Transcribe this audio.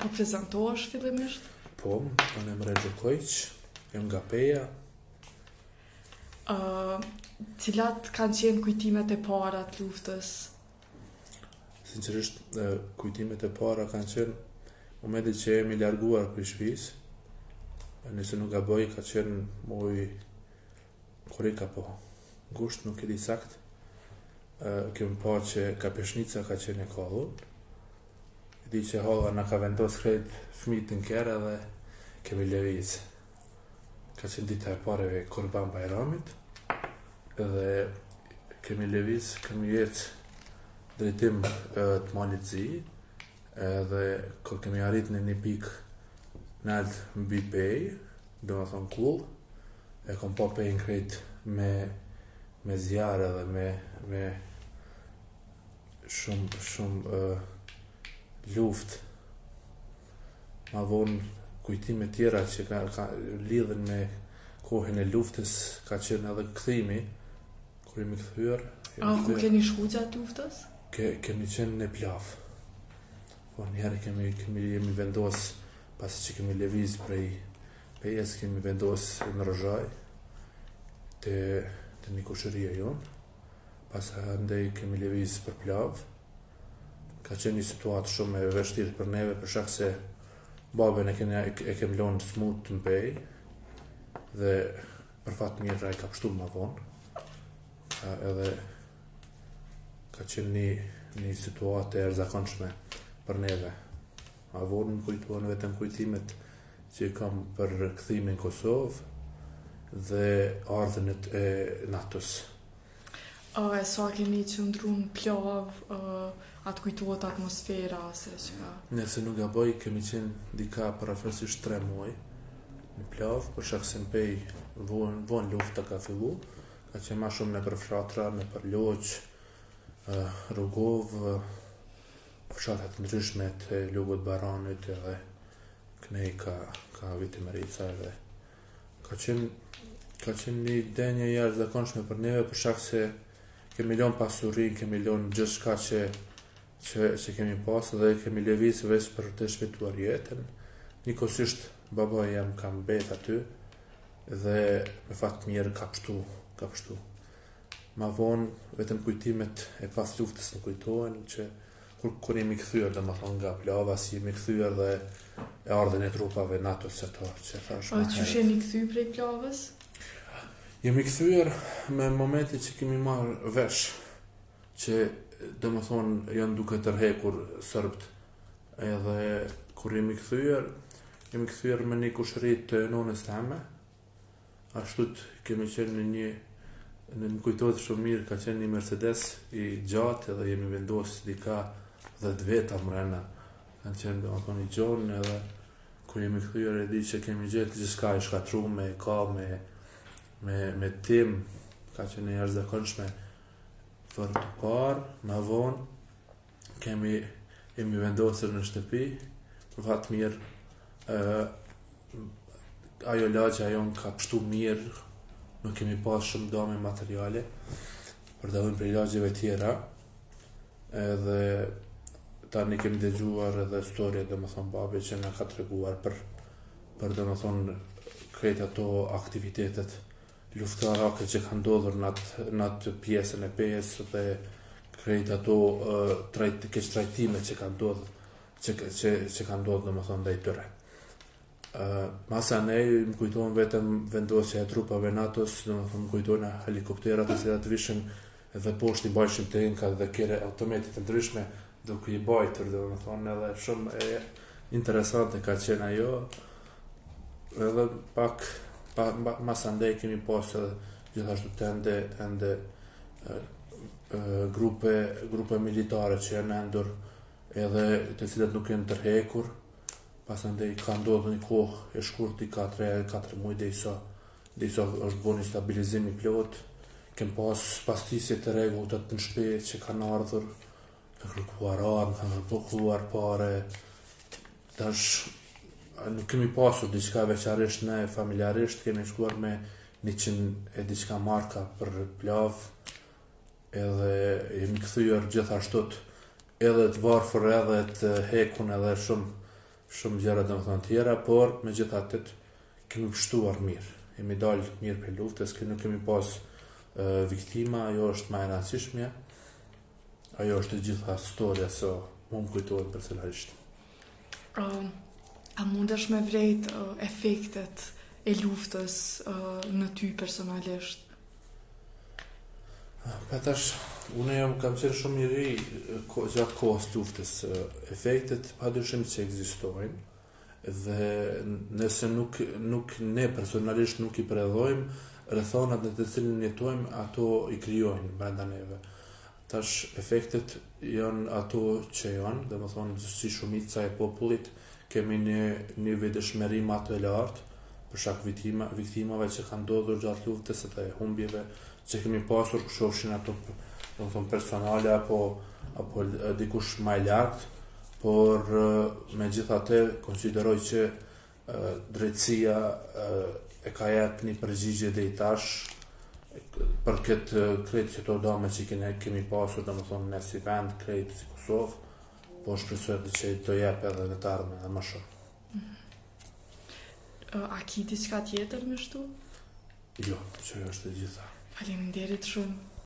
Po prezentohesh fillimisht? Po, unë jam Regjo Kojić, jam nga Peja. Cilat kanë qenë kujtimet e para të luftës? Sinqerisht, kujtimet e para kanë qenë momenti që jemi larguar për shtëpisë. Nëse nuk gaboj, ka qenë muaj korrik apo gusht, nuk e di sakt. Kemi pa që Kapeshnica ka qenë e kollur. E di që holla na ka vendos krejt fëmijët në kerë dhe kemi lëviz. Ka qenë dita e pareve Kurban Bajramit dhe kemi lëviz, kemi jetë drejtim të Malit Zi edhe kur kemi arrit në një pikë nalt mbi pejë, do më thonë kull, e kom pa pejën krejt me zjarë dhe me shumë luft. Ma vonë kujtime tjera që ka lidhen me kohën e luftës ka qenë edhe kthimi, kur jemi kthyer. Ku keni shku gjatë luftës? Kemi qenë në Plavë. Po njëherë jemi vendos, pasi që kemi lëviz prej Pejes, kemi vendos në Rozhaj, te një kushëria jonë. Pas andej kemi lëviz për Plavë. Ka qenë një situatë shumë e vështirë për neve, për shkak se babën e kemi lënë smut në Pejë dhe për fat mirë ai ka pështu më vonë. Edhe ka qenë një situatë e erzakonshme për neve. Ma vonë më kujtuan vetëm kujtimet që kam për kthimin në Kosovë dhe ardhen e NATO-s. E sa keni qëndru në Plavë, atë kujtuat atmosfera ose çka? Nëse nuk gaboj, kemi qenë dika parafërsisht 3 muaj në Plavë, për shkak se në Pejë vonë lufta ka fillu, ka qenë ma shumë në për fshatra, në për Loq, Rrugovë, fshatrat ndryshme të Lugut Baranit edhe Knej ka Vitimerica edhe ka qenë një denje jashtëzakonshme për neve, për shkak se kemi lënë pasurinë, kemi lënë gjithçka që kemi pas dhe kemi lëviz veç për të shpëtuar jetën. Njëkohësisht baba jam ka mbet aty dhe me fat mirë ka pështu. Ma vonë vetëm kujtimet e pas luftës më kujtohen që kur jemi kthyer, domethënë nga Plava, si jemi kthyer dhe e ardhen e trupave NATO-s ato që thash. Çu jeni kthyer prej Plavës? Jemi kthyer me momenti që kemi marrë vesh që domethënë janë duke tërhekur serbët. Edhe kur jemi kthyer me një kushëri të nonës teme. Ashtu kemi qenë në më kujtohet shumë mirë, ka qenë një Mercedes i gjatë edhe jemi vendosur dika 10 veta mrena. Kanë qenë domethënë i gjonë edhe kur jemi kthyer e di që kemi gjetë gjithçka i shkatruar me tim, ka qenë jashtëzakonshme për të parë. Ma vonë jemi vendosur në shtëpi, për fat mirë ajo lagja jonë ka pështu mirë, nuk kemi pas shumë dame materiale për dallim prej lagjeve tjera, edhe tani kemi dëgjuar edhe historie domethënë babi që na ka treguar për domethënë krejt ato aktivitetet luftarake që kanë ndodhur në atë pjesën e Pejës dhe krejt ato keq trajtime që kanë ndodhur domethënë ndaj tyre. Masa më kujtohen vetëm vendosja e trupave NATO-s, domethënë më kujtohen helikopterat që vishin edhe poshtë i bajshin tanka dhe kere automatit të ndryshme duke i bajtur, domethënë edhe shumë e interesante ka qenë ajo. Edhe pak masa ndaj kemi pas edhe gjithashtu ende grupe militare që janë endur edhe të cilat nuk janë tërhekur. Pasandej ka ndodhur një kohë e shkurtë, 4 muaj derisa është bërë një stabilizim i plot. Kem pas pastisje të rregullta në shtëpi që kanë ardhur, kanë kërkuar armë, kanë kërkuar pare. Tash nuk kemi pasur diçka veçarisht, ne familjarisht kemi shkuar me 100 e diçka marka për Plavë, edhe jemi kthyer gjithashtu edhe të varfër edhe të hekun edhe shumë gjëra domethënë tjera, por megjithatë kemi pështuar mirë. Jemi dalë mirë për luftës, nuk kemi pas viktima, ajo është më e rëndësishmja. Ajo është e gjitha storja se më kujtohet personalisht. A mundesh me vrejt efektet e luftës në ty personalisht? Tash, unë kam qenë shumë i ri gjatë kohës luftës. Efektet padyshim që ekzistojnë dhe nëse nuk ne personalisht nuk i predhojmë rrethonat në të cilin jetojmë, ato i krijojnë brenda neve. Tash efektet janë ato që janë, domethënë si shumica e popullit kemi një vetëdijshmëri më të lartë për shkak viktimave që kanë ndodhur gjatë luftës dhe humbjeve që kemi pasur, qofshin ato domethënë personale apo dikush më i lartë, por megjithatë konsideroj që drejtësia e ka jep një përgjigje deri tash për këtë krejt që to dame që kemi pasur, domethënë ne si vend, krejt si Kosovë, po shpresoj që do jep edhe në të ardhmen edhe më shumë. A ki diçka tjetër me shtu? Jo, që është e gjitha. Faleminderit shumë.